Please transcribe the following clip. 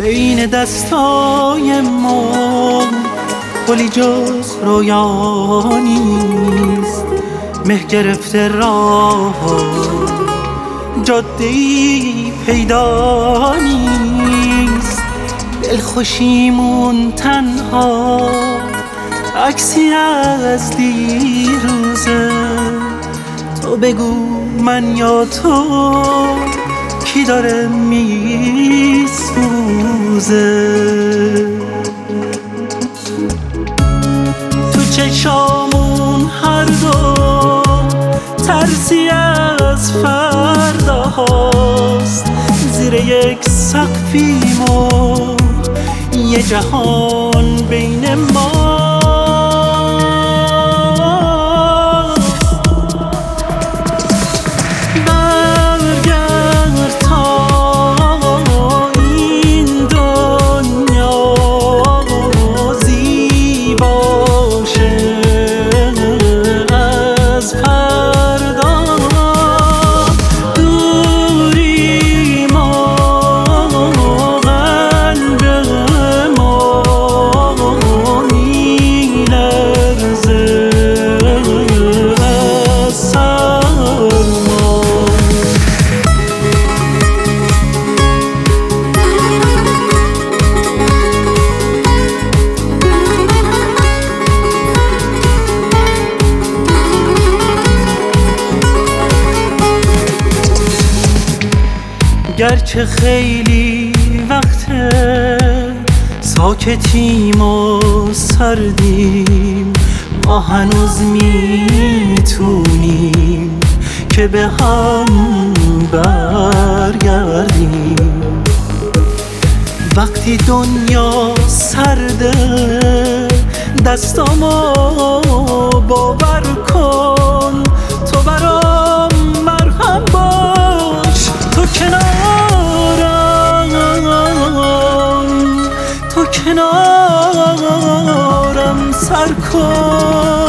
بین دستای ما گلی جز رویا نیست، مه گرفته راه جاده‌ای پیدا نیست. دلخوشیمون تنها عکسی از دیروزه، تو بگو من یا تو کی داره میسوزه. تو چشامون هر دو ترسی از فردا هاست، زیر یک سقفیم و یه جهان بین ما. گرچه خیلی وقته ساکتیم و سردیم، ما هنوز میتونیم که به هم برگردیم. وقتی دنیا سرده دستامو باور کن، تو برام مرهم باش. تو کنارم سر کن.